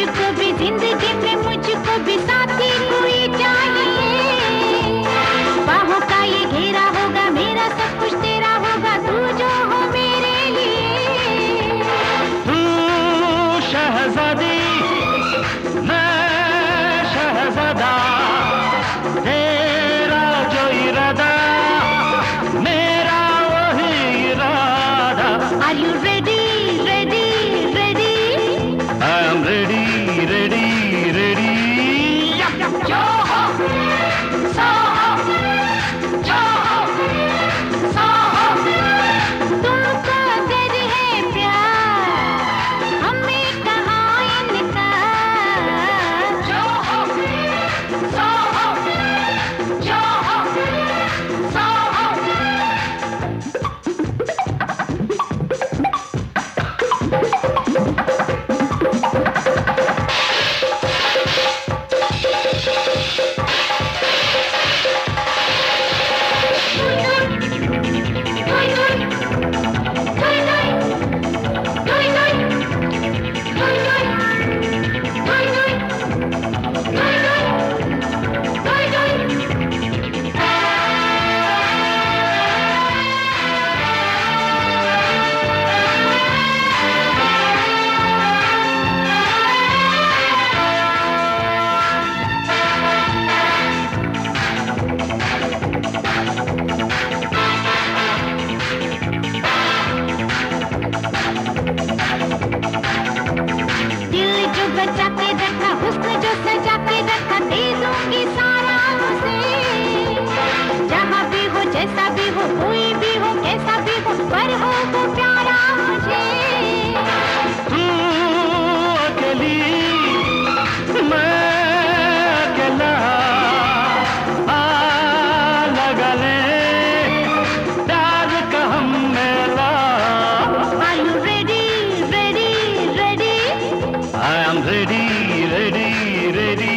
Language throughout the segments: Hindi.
मुझको भी जिंदगी में मुझको भी साथी कोई चाहिए। बाहों का ये घेरा होगा मेरा, सब कुछ तेरा होगा, तू जो हो मेरे लिए। तू शहजादी, मैं शहजादा, तेरा जो इरादा मेरा वही इरादा। Are you ready, ready, ready? I am ready, ready, ready. जो हो, सो हो, जो हो, सो हो। तुमको अगर है प्यार, हमें कहाँ इनकार। जो हो, सो हो, जो हो, सो हो। दिल जो बचा के रखा, हुस्न जो सजा के रखा, दे दूंगी सारा उसे। जहाँ भी हो, जैसा भी हो, कोई भी हो, कैसा भी हो, पर हो वो प्यारा मुझे। तू अकेली, मैं अकेला, आ लगा ले प्यार का हम मेला। Are you ready, ready, ready? I am ready, ready, ready.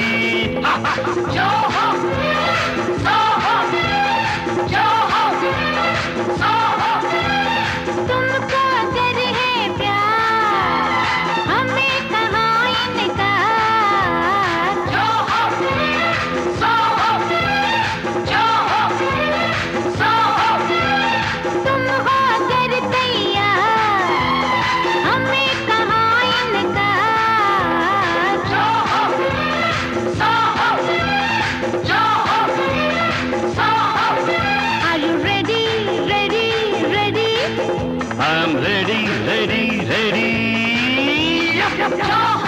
जो हो, सो हो, जो हो, सो हो। तुमको अगर है प्यार, हमें कहाँ इनकार। जो हो, सो हो, जो हो, सो हो। तुम हो अगर तैयार, हमें कहाँ इनकार। जो हो, सो हो, जो हो, सो हो। Are you ready, ready, ready? I am ready, ready, ready. जो